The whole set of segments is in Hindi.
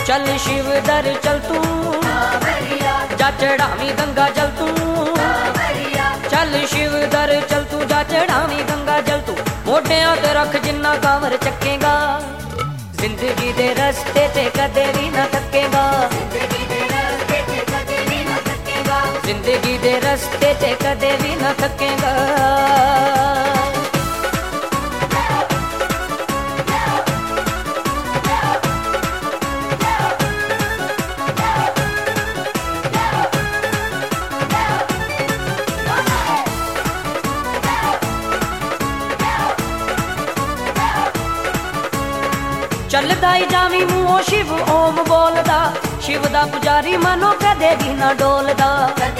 चल शिव दर चल तू, जा चढ़ावी गंगा जल तू। चल शिव दर चल तू, जा चढ़ावी गंगा जल तू। मोढियां ते रख जिन्ना कांवर चक्केगा, जिंदगी दे रस्ते ते कदे भी ना थकेगा। जिंदगी दे रस्ते ते कदे भी ना थकेगा। चलदा ही जावी मूंहों शिव ओम बोलदा, शिव दा पुजारी मनो कदे भी ना डोलदा।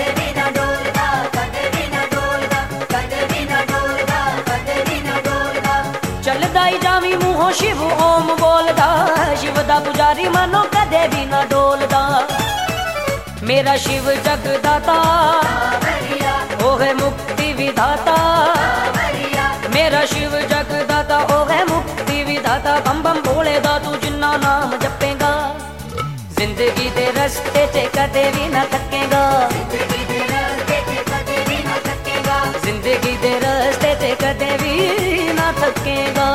चलदा ही जावी मूंहों शिव ओम बोलदा, शिव दा पुजारी मनो कदे भी ना डोलदा। मेरा शिव जगदाता ओ है मुक्ति विधाता, मेरा शिव जगदाता ओ है मुक्ति विधाता। बम बम भोले दा तू जिन्ना नाम जपेगा, जिंदगी दे रस्ते ते कदे भी ना थकेगा। जिंदगी दे रस्ते ते कदे भी ना थकेगा।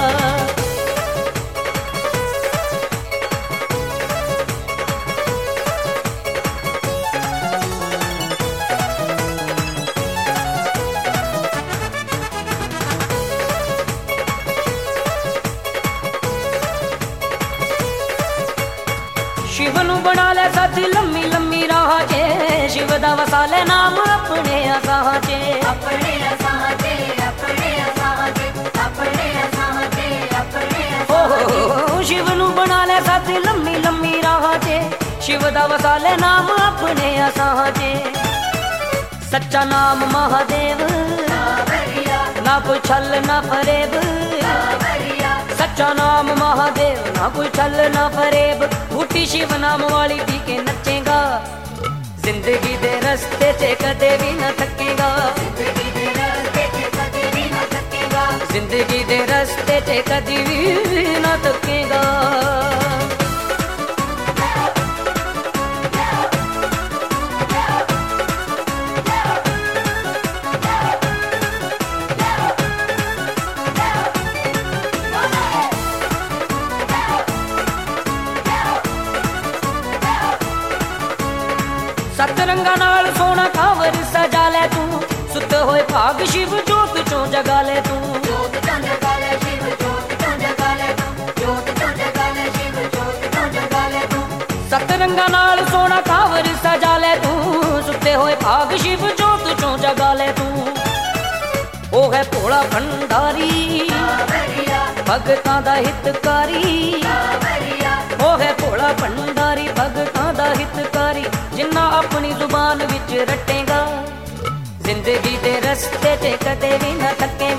शिव नू बना ले साथी लम्मी लम्मी राह चे, शिव दा वसा ले नाम अपने असां चे। शिव नू बना ले साथी लम्मी लम्मी राह चे, शिव दा वसा ले नाम अपने असां चे। सच्चा नाम महादेव ना कोई छल ना फरेब, सच्चा नाम महादेव ना कोई छल ना फरेब। बूटी शिव नाम वाली पी के नचेगा, जिंदगी दे रस्ते ते कदे भी ना थकेगा। जिंदगी दे रस्ते ते कदी भी ना थकेगा। सतरंगा नाल सोना कांवर सजा ले तू, सुत होए भाग शिव जोत चों जगा ले तू। सतरंगा नाल सोना कांवर सजा ले तू, सुते होए भाग शिव जोत चों जगा ले तू। ओ है भोला भंडारी भगतां दा हितकारी, ओ है भोला भंडारी भगतां दा हितकारी। जिन्ना अपनी जुबान विच रटेगा, जिंदगी दे रस्ते ते कदे भी ना थके।